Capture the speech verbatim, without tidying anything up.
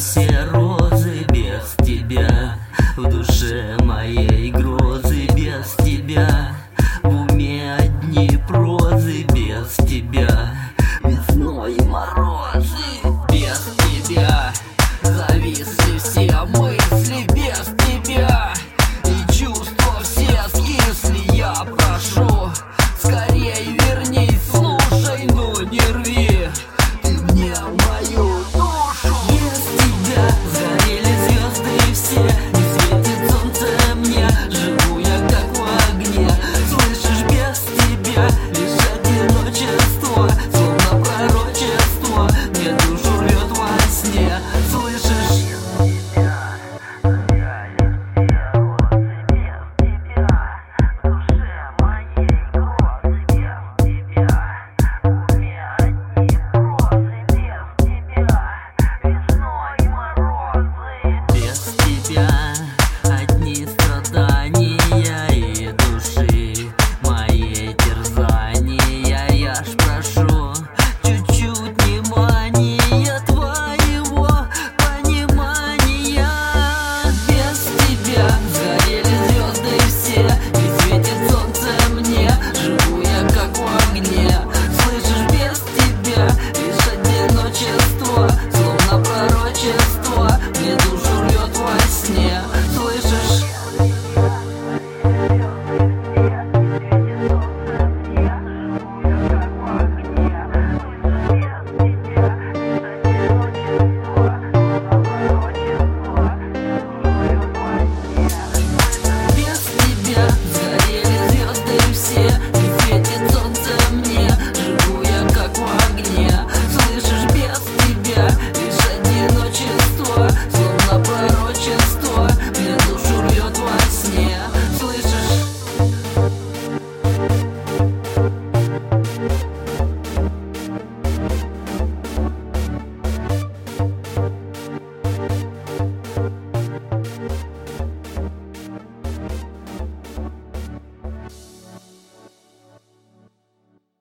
все розы без тебя, в душе моей грозы без тебя, в уме одни прозы без тебя, весной морозы без тебя, зависли все мысли без тебя, и чувства все скисли. Я прошу, скорей вернись, слушай, ну не рви.